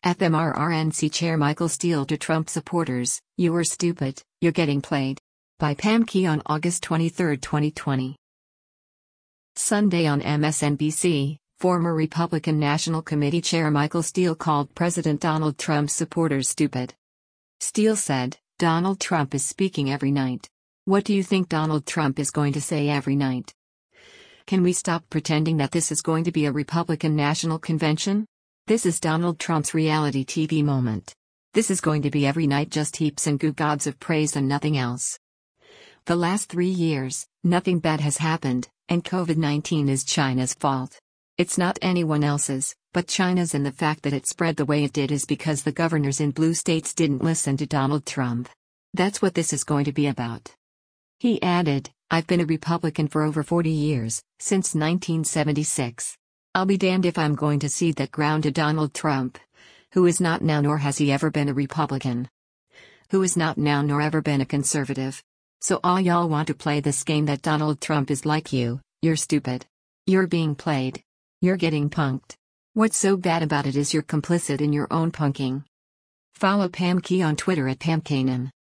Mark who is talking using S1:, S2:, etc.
S1: FMRRNC Chair Michael Steele to Trump supporters, "You are stupid, you're getting played." By Pam Key on August 23, 2020. Sunday on MSNBC, former Republican National Committee Chair Michael Steele called President Donald Trump's supporters stupid. Steele said, "Donald Trump is speaking every night. What do you think Donald Trump is going to say every night? Can we stop pretending that this is going to be a Republican National Convention? This is Donald Trump's reality TV moment. This is going to be every night just heaps and gobs of praise and nothing else. The last 3 years, nothing bad has happened, and COVID-19 is China's fault. It's not anyone else's, but China's, and the fact that it spread the way it did is because the governors in blue states didn't listen to Donald Trump. That's what this is going to be about." He added, "I've been a Republican for over 40 years, since 1976. I'll be damned if I'm going to cede that ground to Donald Trump, who is not now nor has he ever been a Republican. Who is not now nor ever been a conservative. So all y'all want to play this game that Donald Trump is like you're stupid. You're being played. You're getting punked. What's so bad about it is you're complicit in your own punking." Follow Pam Key on Twitter at PamKanan.